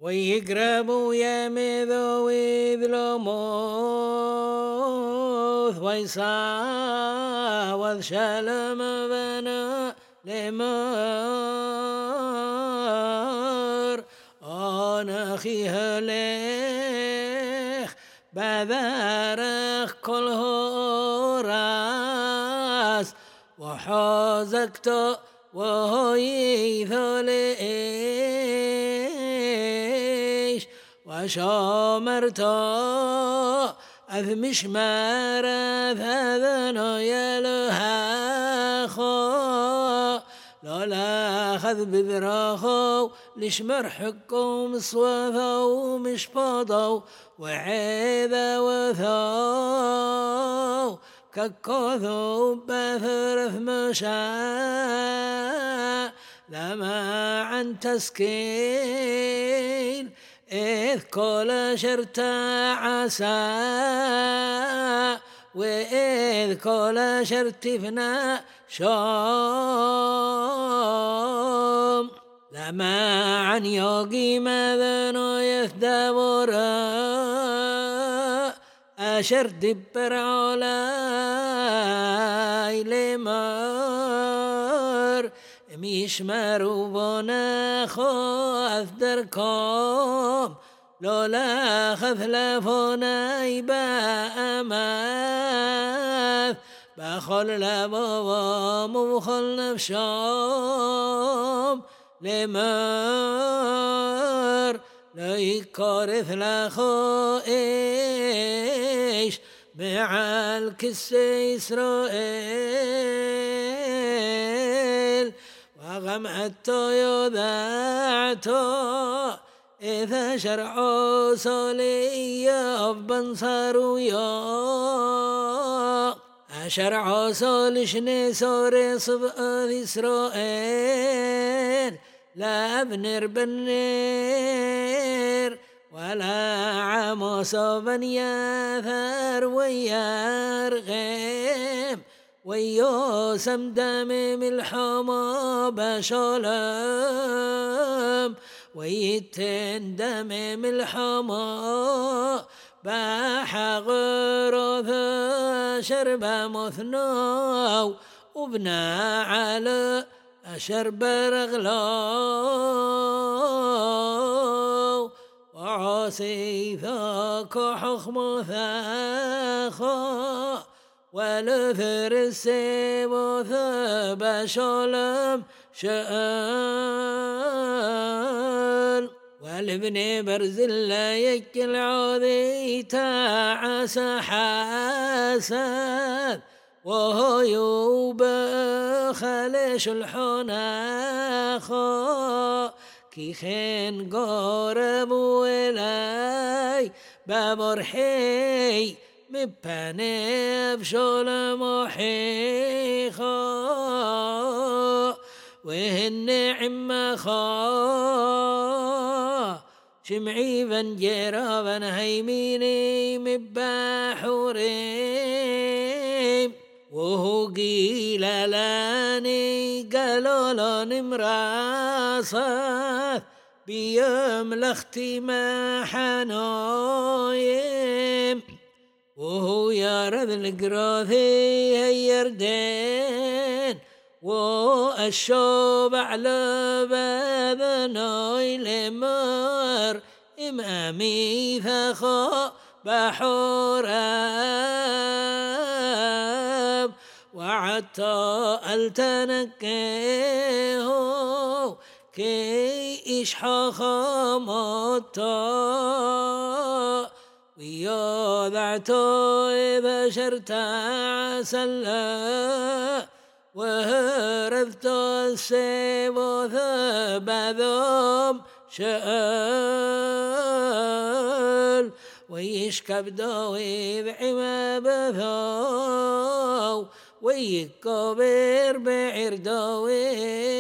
ويقربوا يمذو ويذلموث ويصاوذ شلم بنا لمر أنا خيه ليخ بذارخ كله راس وحوزكتو وهو يثليش وشامرتو أذمش مارث هذنو يلهاخو لولا أخذ بذراخو لشمر حكم صوثو مش فضو وعيذا وثو ككوثو بثرث مشاء لما عن تسكين إذ كل شرتا عسى وإذ كل شرتفنا شوم لما عن يوغي ماذنو يثدبرا أشر دبر علاي لمر ميشمروا بناخو أثدركم لولا خذلفونا يبا أماث بخل لبابا مبخل نفشام لمر لا يكارث لخو إيش مع الكس إسرائيل وغمعتو يذعتو إذا شرعوا صليا بنصروا يا أشرعوا صلشني سوري صبء إسرائيل لا أبنر بالنير ولا عموس بن ياثر ويارغيم ويوسم دمم الحما بشلم ويتن دمم الحما بحغرث شرب مثنو وبنا على أشرب رغلو وعصي ذاك حخم ثاخا ولثر السيب ثب شلم شأن والابن برزلا يكل عذي تعس حاسد وهو يوبخلش الحناخو كي خين قرب ولاي بمرحي مبانيب شول محيخو وهن عمخو شمعي بنجيرا بنهيميني مباحوريم وهو قيل لاني قالوا له نمراصه بيوم لاختي ما حنايم وهو يارد القراثي هيردين والشوب على بابناي لمر إمامي ثخو بحوراب وعطا التنكيه كي إشحاخا موتا ويوضعتو إذا شرتا عسلا وهرذتو السيب ثبذوم شأل ويشكب دوي بعما بثو ويكبر بعير دوي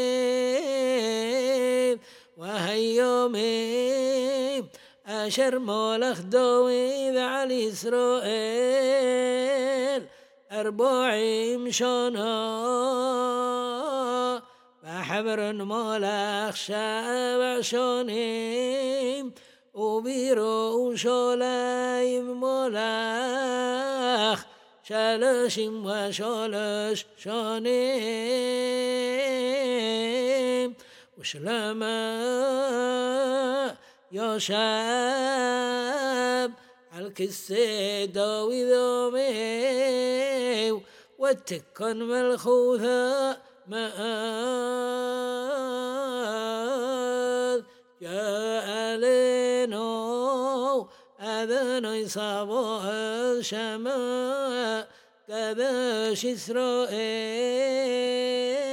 وهيومي أشر مولخ دوي على إسرائيل 40 شنا بحبر مولخ 7 شنيم ובירושלים מולך 33 שנים ושלמה יושב על כיסא דוד אומהו ותקן מלכותו מאז יעלנו אדוני צבאות שמה קדוש ישראל